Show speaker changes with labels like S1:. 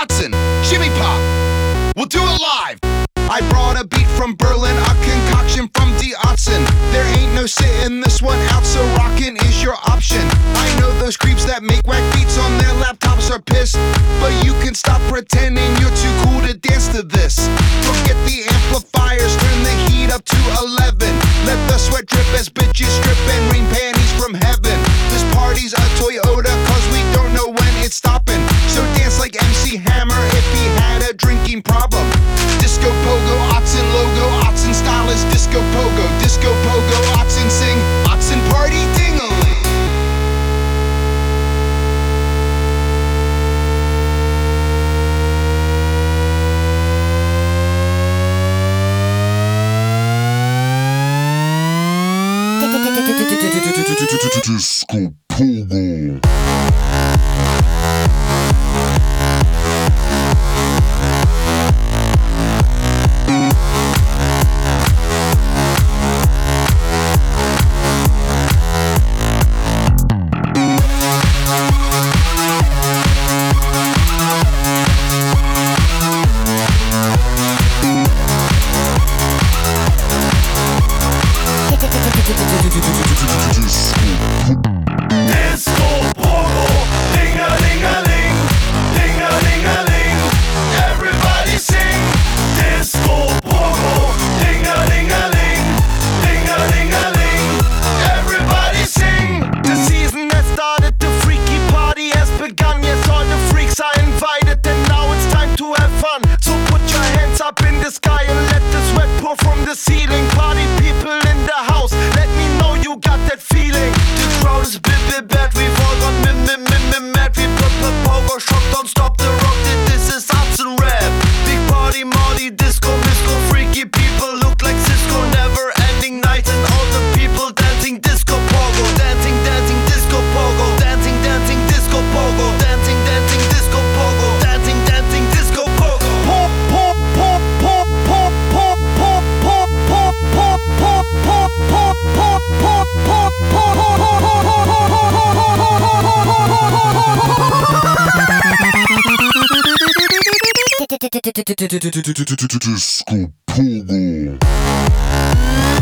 S1: Otzen, Jimmy Pop, we'll do it live. I brought a beat from Berlin, a concoction from the Otzen. There ain't no sitting this one out, so rockin' is your option. I know those creeps that make whack beats on their laptops are pissed, but you can stop pretending you're too cool to dance to this. Forget the amplifiers, turn the heat up to 11. Let the sweat drip as bitches strip and rain panties from heaven. This party's a Toyota, cause we don't know when it's stopping. So dance like MC Hammer if he had a drinking problem. Disco pogo, Otzen logo, Otzen style is disco pogo. Disco pogo, Otzen sing, Otzen party ding-a-ling.
S2: Disco Pogo. Disco Pogo.